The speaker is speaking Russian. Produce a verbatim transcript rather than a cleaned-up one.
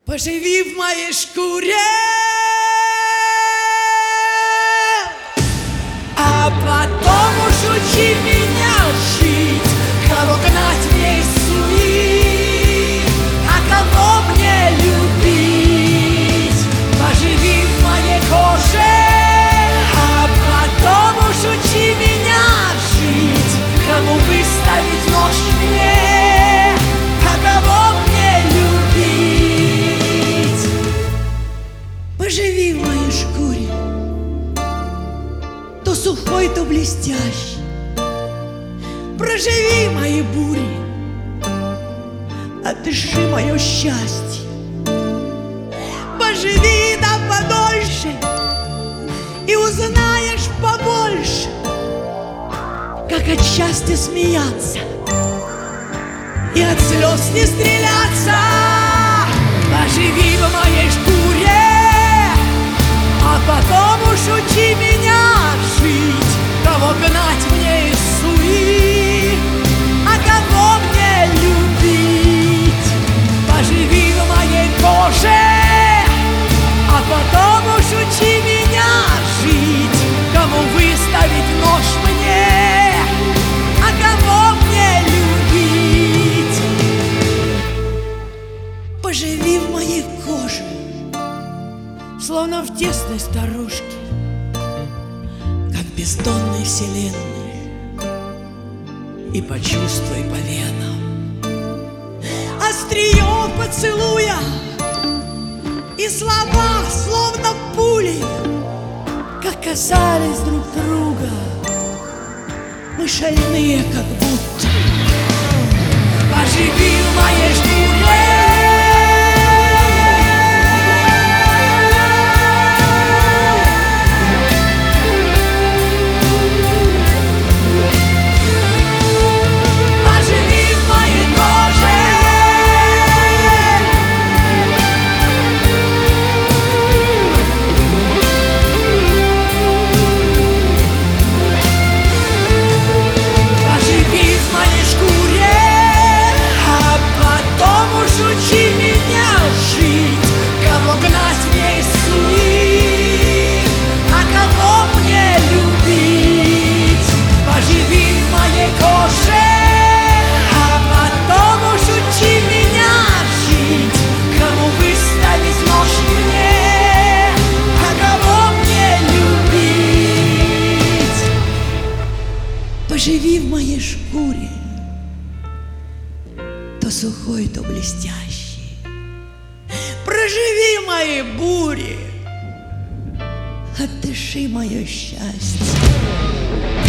Поживи в моей шкуре, а потом уж учи меня жить, кого гнать мне из суи, а кого мне любить. Поживи в моей коже, а потом уж учи меня жить, кому выставить нож мне, а кого мне любить. Поживи в моей шкуре, то сухой, то блестящий. Проживи мои бури, отдыши мое счастье. Поживи да подольше, и узнаешь побольше, как от счастья смеяться и от слез не стреляться. Поживи в моей шкуре, а потом уж учи меня жить, кого гнать мне из суи, а кого мне любить. Поживи в моей коже, а потом уж учи меня жить, кому выставить нож мне, а кого мне любить. Поживи в моей коже, словно в тесной сторожке, как бездонной вселенной, и почувствуй по венам острие поцелуя, и слова, словно пули, как касались друг друга, мы шальные, как будто. Поживи в моей шкуре, поживи в моей шкуре, то сухой, то блестящий. Проживи мои бури, отдыши мое счастье.